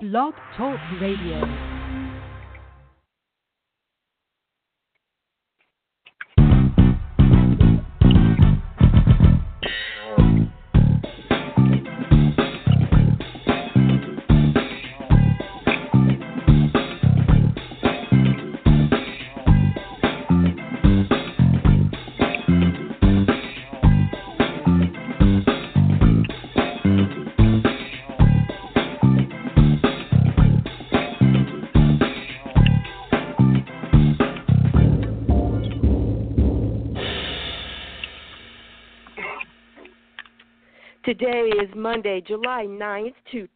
Blog Talk Radio. Today is Monday, July 9th,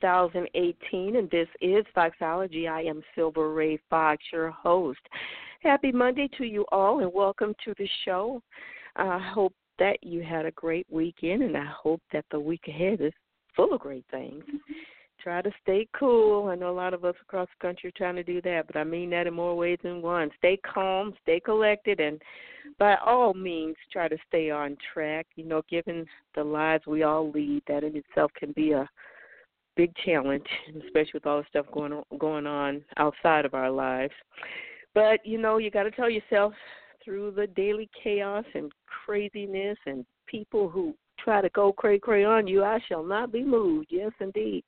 2018, and this is Foxology. I am Silver Ray Fox, your host. Happy Monday to you all, and welcome to the show. I hope that you had a great weekend, and I hope that the week ahead is full of great things. Try to stay cool. I know a lot of us across the country are trying to do that, but I mean that in more ways than one. Stay calm, stay collected, and by all means try to stay on track. You know, given the lives we all lead, that in itself can be a big challenge, especially with all the stuff going on outside of our lives. But, you know, you got to tell yourself through the daily chaos and craziness and people who try to go cray-cray on you, I shall not be moved. Yes, indeed.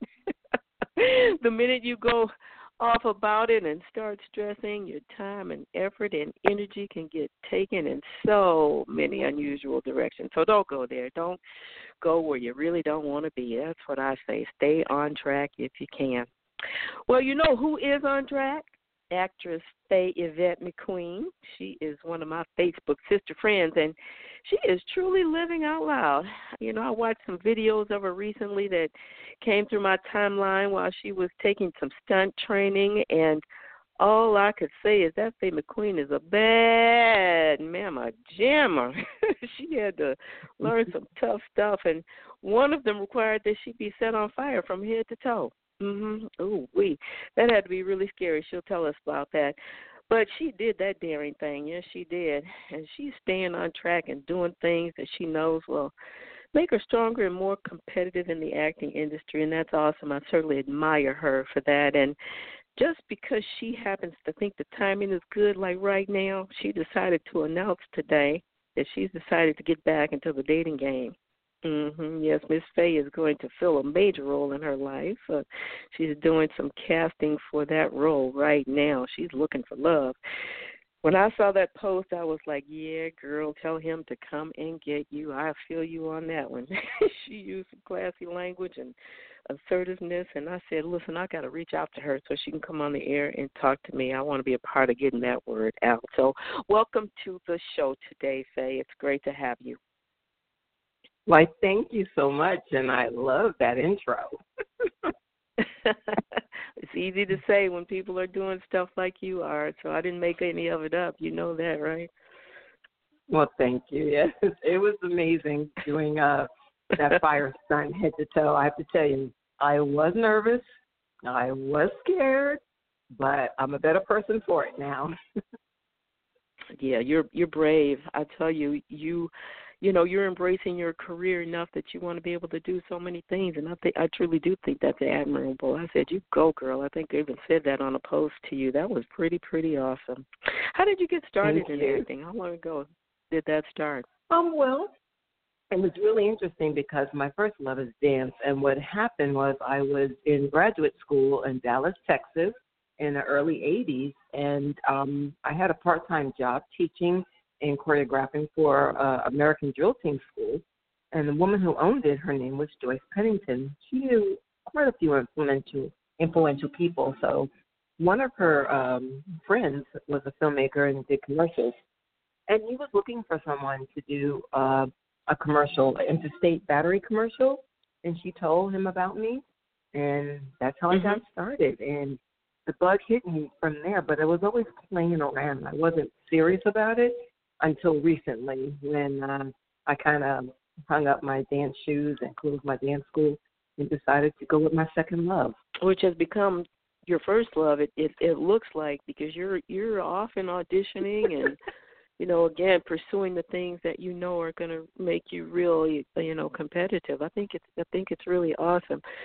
The minute you go off about it and start stressing, your time and effort and energy can get taken in so many unusual directions. So don't go there. Don't go where you really don't want to be. That's what I say. Stay on track if you can. Well, you know who is on track? Actress Faye Yvette McQueen. She is one of my Facebook sister friends, and she is truly living out loud. You know, I watched some videos of her recently that came through my timeline while she was taking some stunt training, and all I could say is that Faye McQueen is a bad mama jammer. She had to learn some tough stuff, and one of them required that she be set on fire from head to toe. Ooh, that had to be really scary. She'll tell us about that. But she did that daring thing. Yes, she did. And she's staying on track and doing things that she knows will make her stronger and more competitive in the acting industry, and that's awesome. I certainly admire her for that. And just because she happens to think the timing is good, like right now, she decided to announce today that she's decided to get back into the dating game. Yes, Miss Faye is going to fill a major role in her life. She's doing some casting for that role right now. She's looking for love. When I saw that post, I was like, yeah, girl, tell him to come and get you. I feel you on that one. She used some classy language and assertiveness, and I said, listen, I got to reach out to her so she can come on the air and talk to me. I want to be a part of getting that word out. So welcome to the show today, Faye. It's great to have you. Why, thank you so much, and I love that intro. It's easy to say when people are doing stuff like you are, so I didn't make any of it up. You know that, right? Well, thank you. Yes, it was amazing doing that fire stunt head to toe. I have to tell you, I was nervous. I was scared, but I'm a better person for it now. Yeah, you're brave. I tell you, you know, you're embracing your career enough that you want to be able to do so many things, and I truly do think that's admirable. I said, you go, girl. I think they even said that on a post to you. That was pretty awesome. How did you get started in acting? How long ago did that start? Well, it was really interesting because my first love is dance, and what happened was I was in graduate school in Dallas, Texas in the early 80s, and I had a part-time job teaching and choreographing for American Drill Team School. And the woman who owned it, her name was Joyce Pennington. She knew quite a few influential people. So one of her friends was a filmmaker and did commercials. And he was looking for someone to do a commercial, an interstate battery commercial. And she told him about me. And that's how I got started. And the bug hit me from there. But I was always playing around. I wasn't serious about it until recently when I kind of hung up my dance shoes and closed my dance school and decided to go with my second love. Which has become your first love, it looks like, because you're often auditioning and, you know, again, pursuing the things that you know are going to make you really, you know, competitive. I think it's really awesome.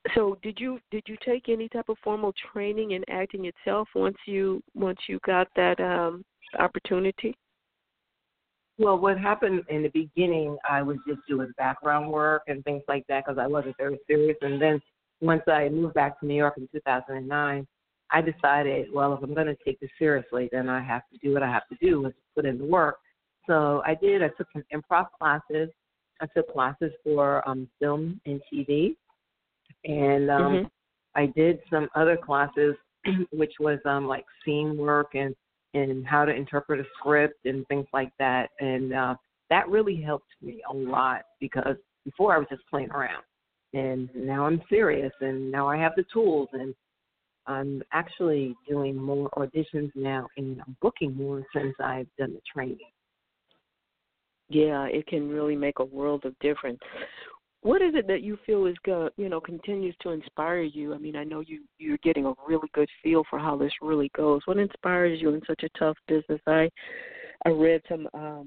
So did you take any type of formal training in acting itself once you got that opportunity? Well, what happened in the beginning, I was just doing background work and things like that because I wasn't very serious. And then once I moved back to New York in 2009, I decided, well, if I'm going to take this seriously, then I have to do what I have to do is put in the work. So I did. I took some improv classes. I took classes for film and TV. And I did some other classes, which was like scene work and how to interpret a script and things like that. And that really helped me a lot because before I was just playing around. And now I'm serious, and now I have the tools, and I'm actually doing more auditions now, and I'm booking more since I've done the training. Yeah, it can really make a world of difference. What is it that you feel is continues to inspire you? I mean, I know you're getting a really good feel for how this really goes. What inspires you in such a tough business? I read some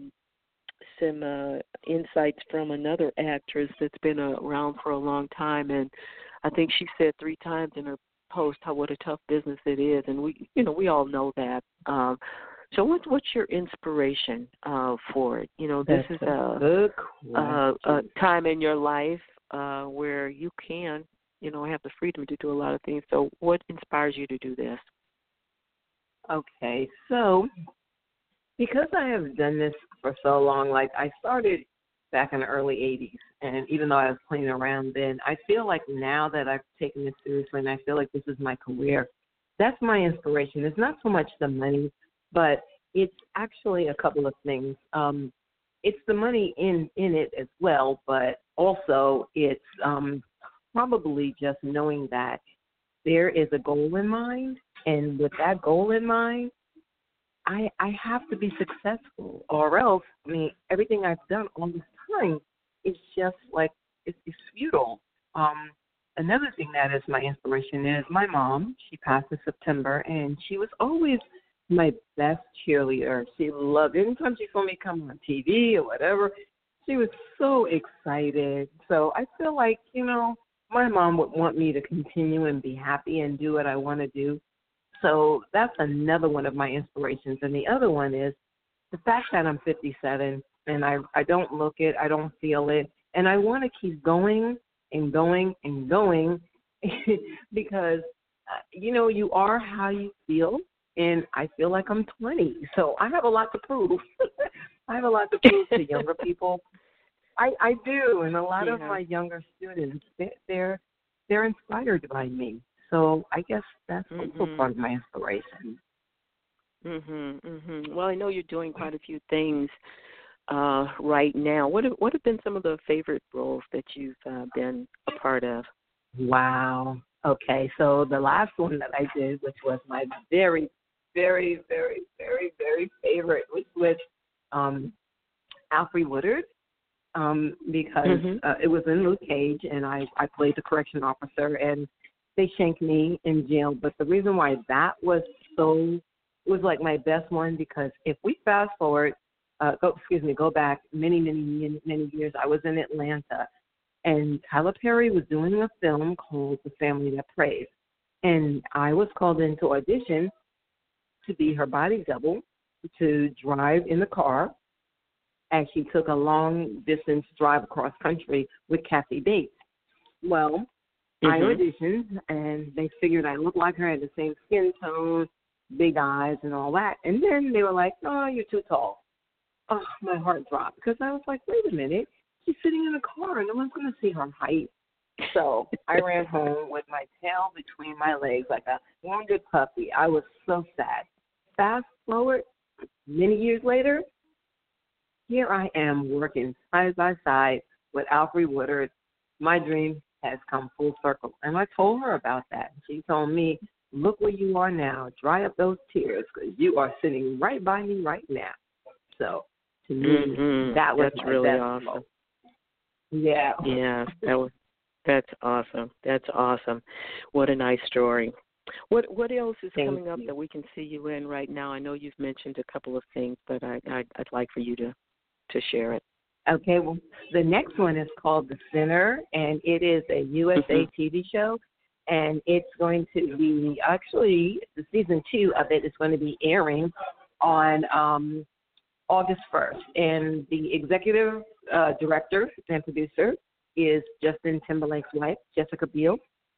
insights from another actress that's been around for a long time, and I think she said 3 times in her post what a tough business it is, and we all know that. So what's your inspiration for it? This is a time in your life where you can, have the freedom to do a lot of things. So what inspires you to do this? Okay, so because I have done this for so long, like I started back in the early 80s, and even though I was playing around then, I feel like now that I've taken this seriously and I feel like this is my career, that's my inspiration. It's not so much the money, but it's actually a couple of things. It's the money in it as well, but also it's probably just knowing that there is a goal in mind, and with that goal in mind, I have to be successful, or else, I mean, everything I've done all this time is just like, it's futile. Another thing that is my inspiration is my mom. She passed in September, and she was always my best cheerleader. She loved it. Anytime she saw me come on TV or whatever, she was so excited. So I feel like, my mom would want me to continue and be happy and do what I want to do. So that's another one of my inspirations. And the other one is the fact that I'm 57 and I don't look it, I don't feel it, and I want to keep going and going and going because, you are how you feel, and I feel like I'm 20. So I have a lot to prove. I have a lot to prove to younger people. I do, and a lot of my younger students, they're inspired by me. So I guess that's also part of my inspiration. Well, I know you're doing quite a few things right now. What have been some of the favorite roles that you've been a part of? Wow. Okay, so the last one that I did, which was my very, very, very, very, very favorite, was with Alfre Woodard. Because it was in Luke Cage, and I played the correction officer, and they shanked me in jail. But the reason why that was like my best one, because if we fast forward, go back many, many, many years, I was in Atlanta, and Tyler Perry was doing a film called The Family That Prays, and I was called in to audition to be her body double, to drive in the car. And she took a long-distance drive across country with Kathy Bates. Well, I auditioned, and they figured I looked like her, had the same skin tone, big eyes, and all that. And then they were like, "Oh, you're too tall." Oh, my heart dropped because I was like, "Wait a minute, she's sitting in a car, and no one's going to see her height." So I ran home with my tail between my legs like a wounded puppy. I was so sad. Fast forward, many years later, here I am working side by side with Alfre Woodard. My dream has come full circle. And I told her about that. She told me, "Look where you are now. Dry up those tears because you are sitting right by me right now." So to me, that's really best awesome. role. Yeah. Yeah, that's awesome. That's awesome. What a nice story. What else is coming up that we can see you in right now? I know you've mentioned a couple of things, but I'd like for you to share it. Okay, well, the next one is called The Sinner, and it is a USA TV show, and it's going to be, actually, the season 2 of it is going to be airing on August 1st, and the executive director and producer is Justin Timberlake's wife, Jessica Biel,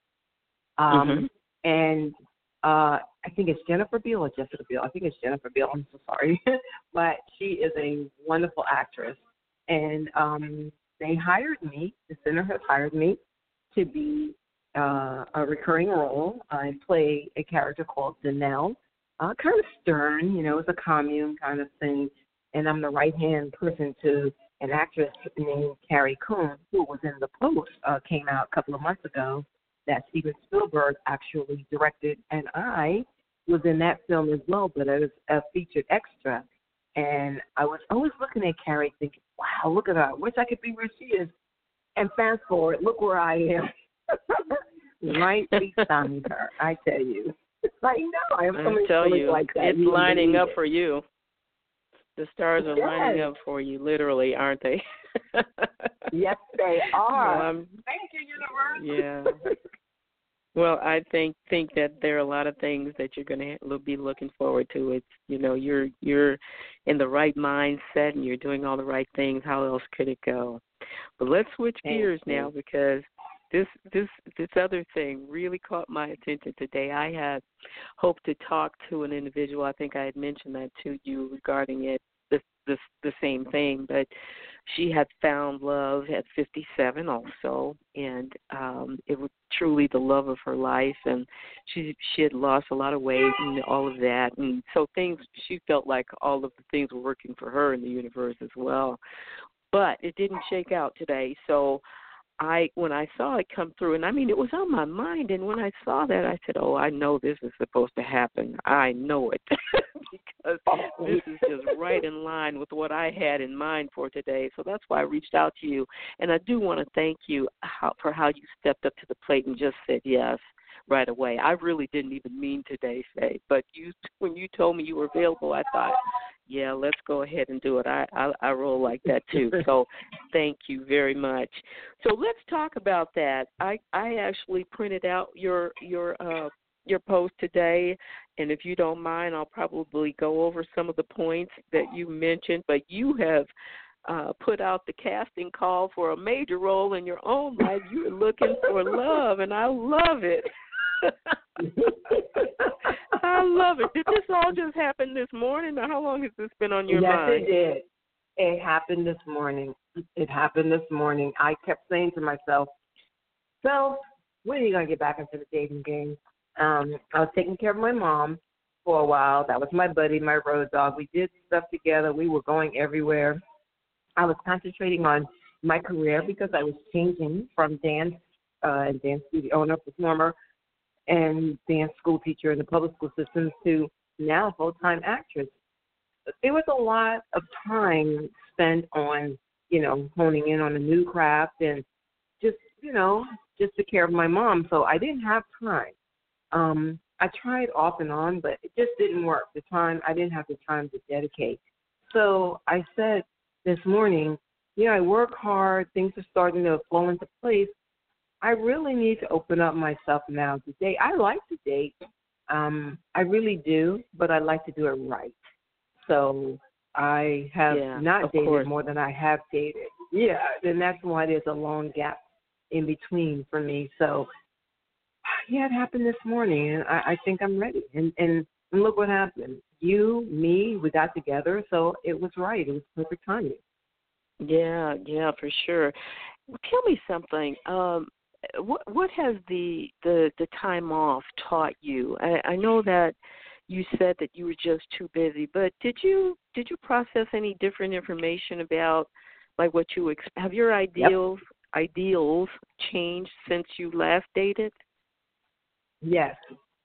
and I think it's Jennifer Biel or Jessica Biel. I think it's Jennifer Biel. I'm so sorry, but she is a wonderful actress. And they hired me, the center has hired me to be a recurring role. I play a character called Danelle, kind of stern, it's a commune kind of thing. And I'm the right-hand person to an actress named Carrie Coon, who was in The Post, came out a couple of months ago, that Steven Spielberg actually directed. And I was in that film as well, but I was a featured extra. And I was always looking at Carrie thinking, wow, look at her. I wish I could be where she is. And fast forward, look where I am. Right beside her, I tell you. I know. I have so many feelings like that. It's lining up for you. The stars are lining up for you, literally, aren't they? Yes, they are. Well, thank you, universe. Yeah. Well, I think that there are a lot of things that you're going to be looking forward to. It's you're in the right mindset and you're doing all the right things. How else could it go? But let's switch gears now, because this other thing really caught my attention today. I had hoped to talk to an individual. I think I had mentioned that to you regarding it, the same thing, but she had found love at 57 also, and it was truly the love of her life, and she had lost a lot of weight and all of that, and so she felt like all of the things were working for her in the universe as well, but it didn't shake out today. So when I saw it come through, and I mean, it was on my mind, and when I saw that, I said, I know this is supposed to happen. I know it, because this is just right in line with what I had in mind for today. So that's why I reached out to you, and I do want to thank you for how you stepped up to the plate and just said yes right away. I really didn't even mean today, Faye, but when you told me you were available, I thought, yeah, let's go ahead and do it. I roll like that too. So thank you very much. So let's talk about that. I actually printed out your post today, and if you don't mind, I'll probably go over some of the points that you mentioned. But you have put out the casting call for a major role in your own life. You're looking for love, and I love it. I love it. Did this all just happen this morning, or how long has this been on your mind? Yes, it did. It happened this morning. I kept saying to myself, so when are you going to get back into the dating game? I was taking care of my mom for a while. That was my buddy, my road dog. We did stuff together. We were going everywhere. I was concentrating on my career because I was changing from dance studio owner, performer, and dance school teacher in the public school system to now full-time actress. There was a lot of time spent on, honing in on a new craft and just take care of my mom. So I didn't have time. I tried off and on, but it just didn't work. I didn't have the time to dedicate. So I said this morning, I work hard. Things are starting to fall into place. I really need to open up myself now to date. I like to date. I really do, but I like to do it right. So I have not dated more than I have dated. Yeah, and that's why there's a long gap in between for me. So, it happened this morning, and I think I'm ready. And look what happened. You, me, we got together, so it was right. It was perfect timing. Yeah, for sure. Well, tell me something. What has the time off taught you? I know that you said that you were just too busy, but did you process any different information about like what you have your ideals changed since you last dated? Yes.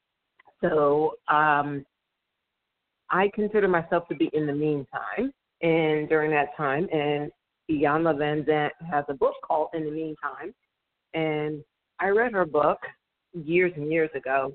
So I consider myself to be in the meantime, and during that time, and Iyanla Vanzant has a book called In the Meantime. And I read her book years and years ago.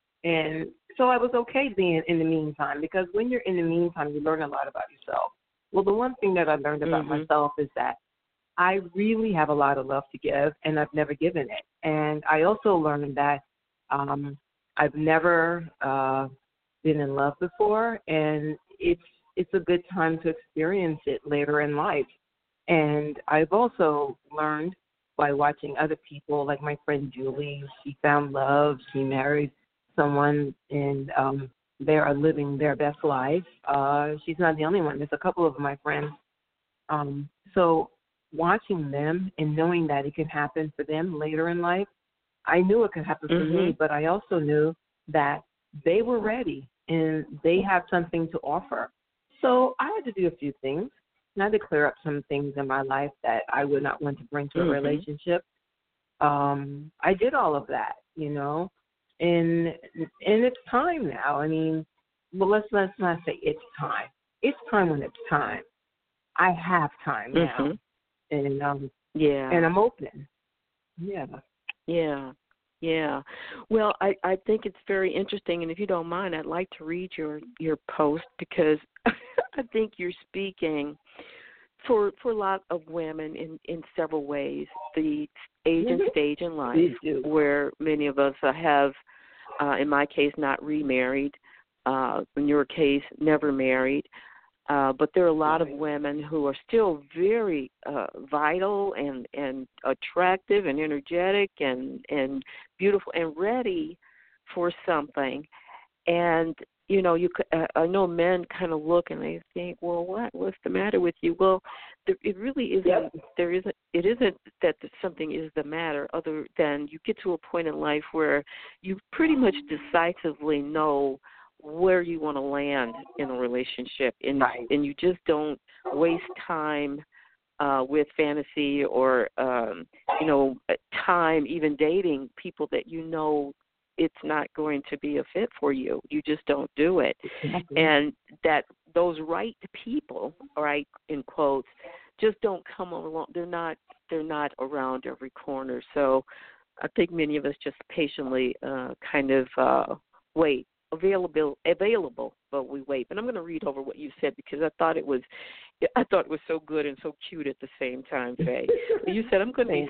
And so I was okay being in the meantime, because when you're in the meantime, you learn a lot about yourself. Well, the one thing that I learned about myself is that I really have a lot of love to give, and I've never given it. And I also learned that I've never been in love before, and it's a good time to experience it later in life. And I've also learned by watching other people, like my friend Julie. She found love. She married someone, and they are living their best life. She's not the only one. There's a couple of my friends. So watching them and knowing that it can happen for them later in life, I knew it could happen for me, but I also knew that they were ready and they have something to offer. So I had to do a few things. And I had to clear up some things in my life that I would not want to bring to a relationship. I did all of that, you know, and it's time now. I mean, well, let's not say it's time. It's time when it's time. I have time now, and and I'm open. Yeah. Well, I think it's very interesting, and if you don't mind, I'd like to read your post because I think you're speaking for a lot of women in several ways. The age and stage in life where many of us have, in my case, not remarried, in your case, never married. But there are a lot of women who are still very vital and attractive and energetic and beautiful and ready for something. And you know, I know men kind of look and they think, well, what's the matter with you? Well, it really isn't. It isn't that something is the matter, other than you get to a point in life where you pretty much decisively know where you want to land in a relationship, and you just don't waste time with fantasy or time even dating people that you know it's not going to be a fit for you. You just don't do it. And that those right people, right, in quotes, just don't come along. They're not around every corner. So I think many of us just patiently kind of wait. Available, but we wait. But I'm going to read over what you said because I thought it was so good and so cute at the same time, Faye. You said I'm going to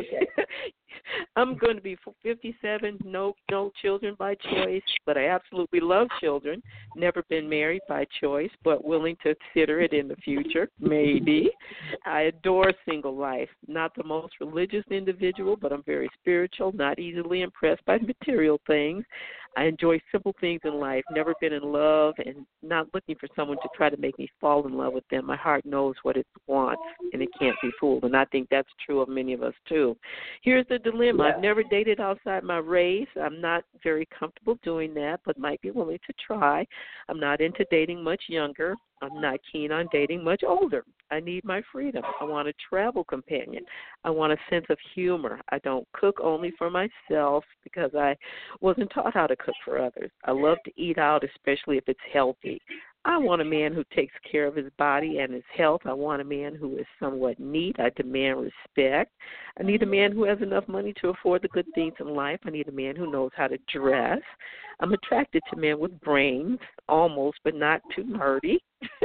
I'm going to be 57, no children by choice, but I absolutely love children. Never been married by choice, but willing to consider it in the future, maybe. I adore single life. Not the most religious individual, but I'm very spiritual, not easily impressed by material things. I enjoy simple things in life, never been in love, and not looking for someone to try to make me fall in love with them. My heart knows what it wants, and it can't be fooled, and I think that's true of many of us, too. Here's the dilemma. I've never dated outside my race. I'm not very comfortable doing that, but might be willing to try. I'm not into dating much younger. I'm not keen on dating much older. I need my freedom. I want a travel companion. I want a sense of humor. I don't cook only for myself because I wasn't taught how to cook for others. I love to eat out, especially if it's healthy. I want a man who takes care of his body and his health. I want a man who is somewhat neat. I demand respect. I need a man who has enough money to afford the good things in life. I need a man who knows how to dress. I'm attracted to men with brains, almost, but not too nerdy.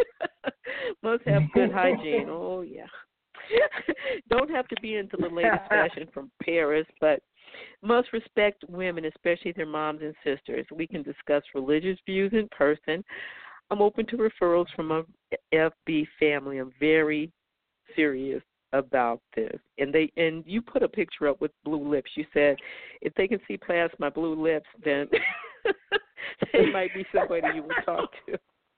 Must have good hygiene. Oh, yeah. Don't have to be into the latest fashion from Paris, but must respect women, especially their moms and sisters. We can discuss religious views in person. I'm open to referrals from my FB family. I'm very serious about this. And you put a picture up with blue lips. You said if they can see past my blue lips, then they might be somebody you would talk to.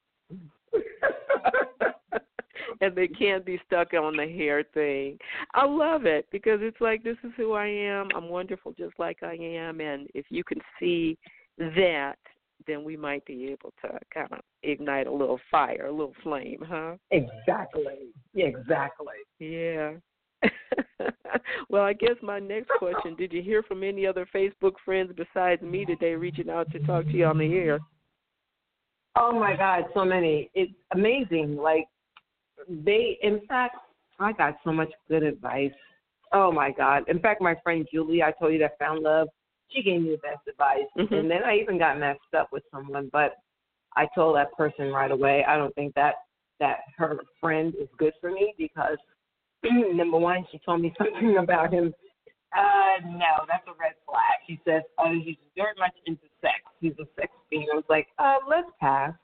And they can't be stuck on the hair thing. I love it because it's like, this is who I am. I'm wonderful just like I am. And if you can see that, then we might be able to kind of ignite a little fire, a little flame, huh? Exactly. Yeah. Well, I guess my next question, did you hear from any other Facebook friends besides me today reaching out to talk to you on the air? Oh, my God, so many. It's amazing. Like, in fact, I got so much good advice. Oh, my God. In fact, my friend Julie, I told you that found love, she gave me the best advice. Mm-hmm. And then I even got messed up with someone, but I told that person right away, I don't think that that her friend is good for me because, number one, she told me something about him. No, that's a red flag. She says, he's very much into sex. He's a sex fiend. I was like, let's pass.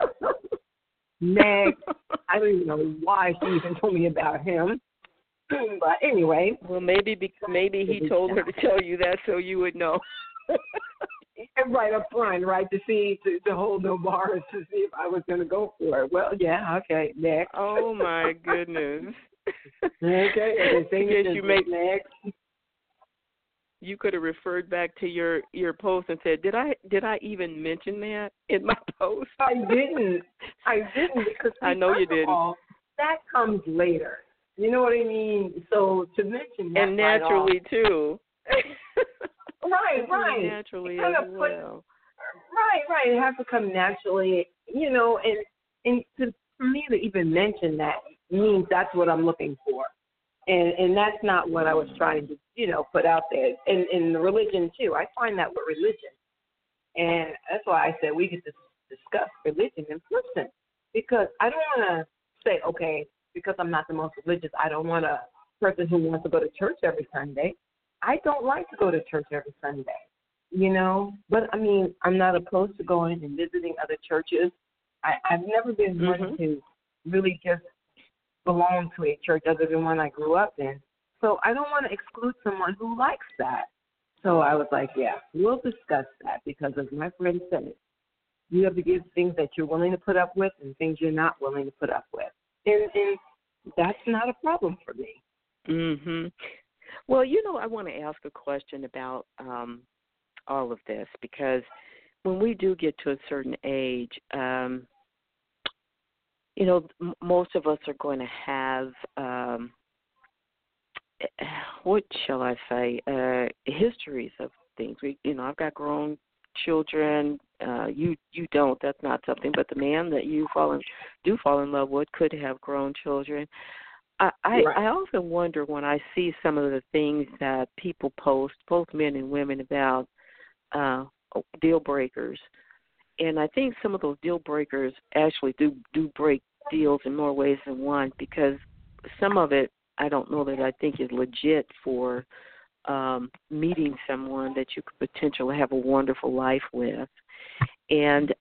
Next, I don't even know why she even told me about him. But anyway. Well, maybe he told her to tell you that so you would know. Right up front, right, to hold no bars to see if I was going to go for it. Well, yeah, okay, next. Oh, my goodness. Okay, next. You could have referred back to your post and said, "Did I even mention that in my post?" I didn't because I know you didn't. All, that comes later. You know what I mean? So to mention that, and naturally right too. Right. Naturally as well. Right. It has to come naturally, and for me to even mention that means that's what I'm looking for. And that's not what I was trying to, put out there. And in the religion, too. I find that with religion. And that's why I said we could discuss religion in person. Because I don't want to say, okay, because I'm not the most religious, I don't want a person who wants to go to church every Sunday. I don't like to go to church every Sunday, But, I mean, I'm not opposed to going and visiting other churches. I've never been one to really just belong to a church other than one I grew up in. So I don't want to exclude someone who likes that. So I was like, yeah, we'll discuss that because as my friend said, you have to give things that you're willing to put up with and things you're not willing to put up with. And that's not a problem for me. Mhm. Well, I want to ask a question about all of this because when we do get to a certain age, most of us are going to have, what shall I say, histories of things. I've got grown children. You don't. That's not something. But the man that you do fall in love with could have grown children. I often wonder when I see some of the things that people post, both men and women, about deal breakers. And I think some of those deal breakers actually do break deals in more ways than one because some of it I don't know that I think is legit for meeting someone that you could potentially have a wonderful life with. And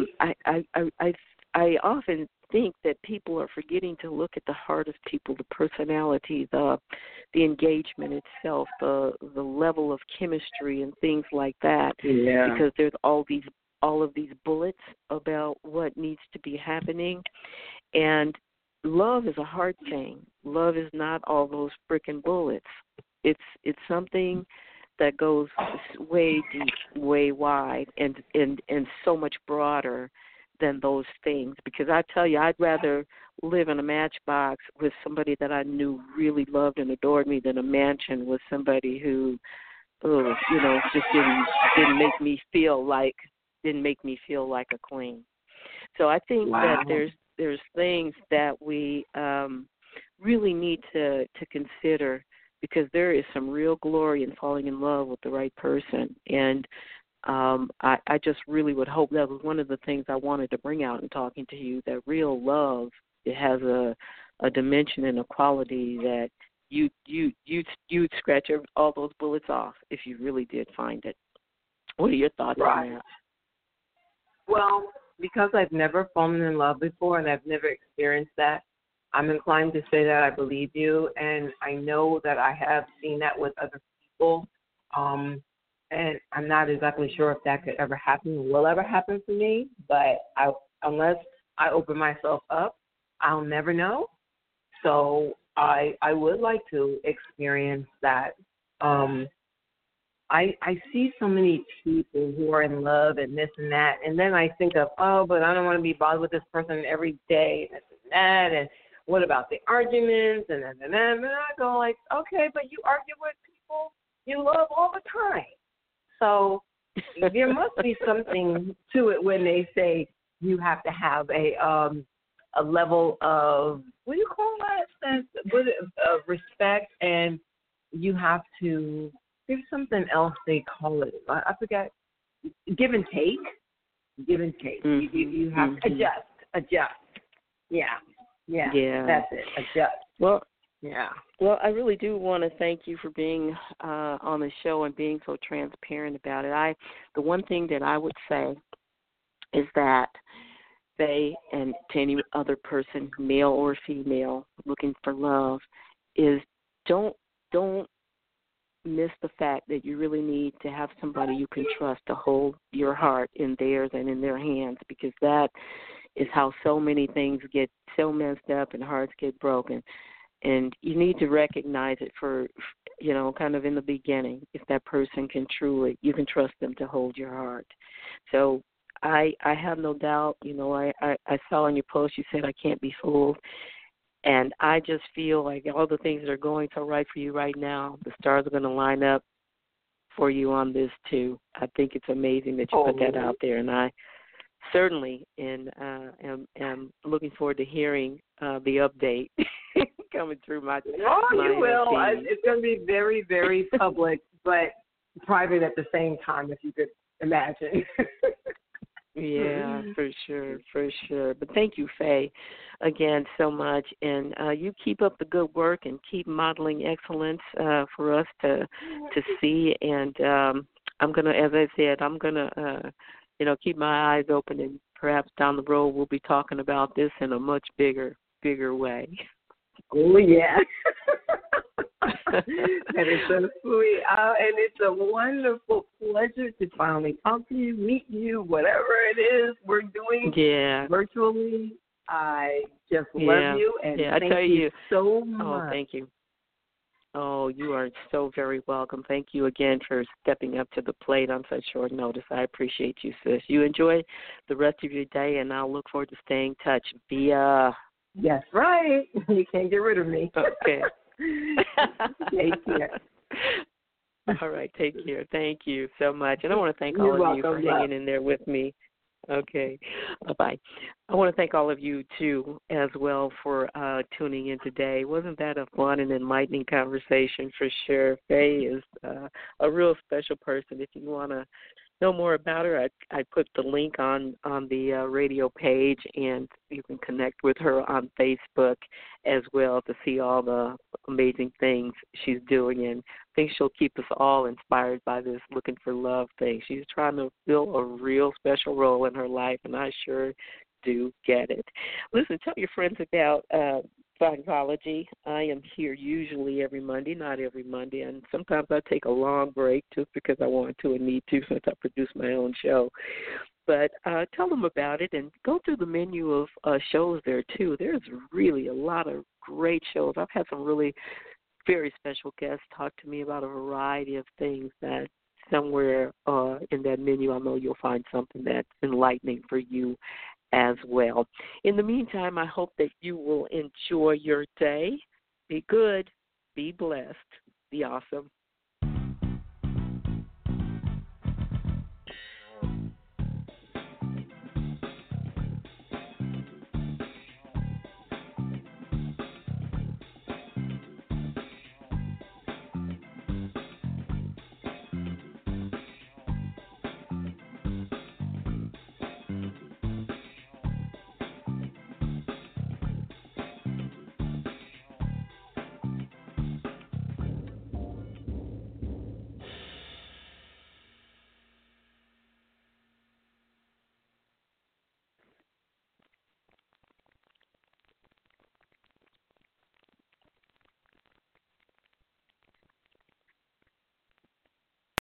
I often think that people are forgetting to look at the heart of people, the personality, the engagement itself, the level of chemistry and things like that. Yeah. Because there's all of these bullets about what needs to be happening. And love is a hard thing. Love is not all those frickin' bullets. It's something that goes way deep, way wide, and so much broader than those things. Because I tell you, I'd rather live in a matchbox with somebody that I knew really loved and adored me than a mansion with somebody who, just didn't make me feel like a queen. So I think that there's things that we really need to consider because there is some real glory in falling in love with the right person. And I just really would hope that was one of the things I wanted to bring out in talking to you, that real love, it has a dimension and a quality that you'd scratch all those bullets off if you really did find it. What are your thoughts on that? Well, because I've never fallen in love before and I've never experienced that, I'm inclined to say that I believe you, and I know that I have seen that with other people, and I'm not exactly sure if that could ever happen or will ever happen for me, but unless I open myself up, I'll never know. So I would like to experience that. I see so many people who are in love and this and that, and then I think of, but I don't want to be bothered with this person every day, and this and that, and what about the arguments, and I go like, okay, but you argue with people you love all the time. So there must be something to it when they say you have to have a level of, what do you call that, of respect, and you have to, there's something else they call it. I forget. Give and take. Mm-hmm. You have to adjust. Yeah. Yeah. Yeah. That's it. Adjust. Well, Yeah. Well, I really do want to thank you for being on the show and being so transparent about it. The one thing that I would say is that they, and to any other person, male or female, looking for love, is don't miss the fact that you really need to have somebody you can trust to hold your heart in theirs and in their hands, because that is how so many things get so messed up and hearts get broken. And you need to recognize it for, kind of in the beginning, if that person you can trust them to hold your heart. So I have no doubt, I saw in your post you said I can't be fooled. And I just feel like all the things that are going so right for you right now, the stars are going to line up for you on this too. I think it's amazing that you put that out there, and I certainly am looking forward to hearing the update coming through my. Oh, you will. feed. It's going to be very, very public, but private at the same time, if you could imagine. Yeah, for sure. But thank you, Faye, again so much, and you keep up the good work and keep modeling excellence for us to see. And I'm gonna, as I said, keep my eyes open, and perhaps down the road we'll be talking about this in a much bigger way. Oh yeah. That is so sweet. And it's a wonderful pleasure to finally talk to you, meet you, whatever it is we're doing virtually. I just love you, and thank you so much. Oh, thank you. Oh, you are so very welcome. Thank you again for stepping up to the plate on such short notice. I appreciate you, sis. You enjoy the rest of your day, and I'll look forward to staying in touch via... That's right. You can't get rid of me. Okay. Take care. All right, take care. Thank you so much. And I want to thank all of you for hanging in there with me. Okay. Bye-bye. I want to thank all of you, too, as well, for tuning in today. Wasn't that a fun and enlightening conversation for sure? Faye is a real special person. If you want to know more about her, I put the link on the radio page, and you can connect with her on Facebook as well to see all the amazing things she's doing. And I think she'll keep us all inspired by this looking for love thing. She's trying to fill a real special role in her life, and I sure do get it. Listen, tell your friends about Vibology. I am here usually every Monday, not every Monday, and sometimes I take a long break just because I want to and need to, since I produce my own show. But tell them about it and go through the menu of shows there, too. There's really a lot of great shows. I've had some really very special guests talk to me about a variety of things that somewhere in that menu I know you'll find something that's enlightening for you as well. In the meantime, I hope that you will enjoy your day. Be good, be blessed, be awesome.